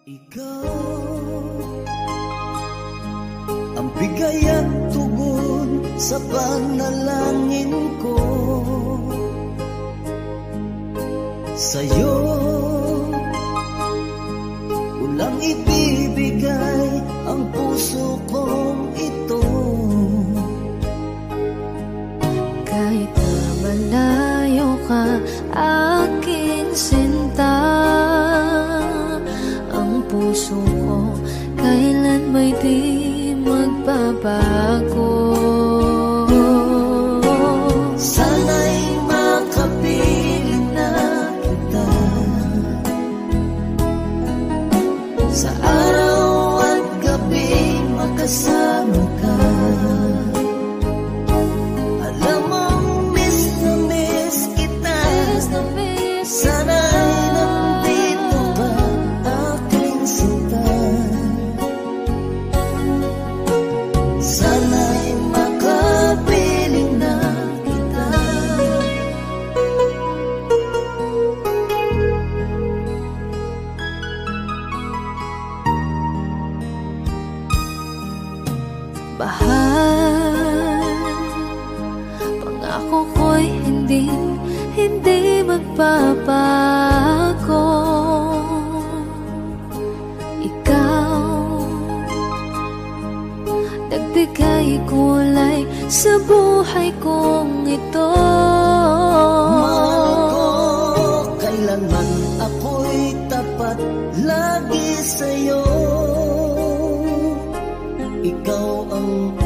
Ikaw ang bigay at tugon sa panalangin ko. Sa'yo ulang ibibigay ang puso kong ito. Kahit na malayo ka, aking sinta, ang puso ko kailan may di magbabago. Sana'y makapiling na kita sa araw at gabi, makasama ka. Alam mong miss na miss kita. Sana'y nandito ka, aking sinta. Sana'y makapiling na kita. Bahal, pangako ko'y hindi magbabago. Ikaw, nagbigay kulay sa buhay kong ito. Mahal ko, kailanman ako'y tapat lagi sa'yo. Ikaw ang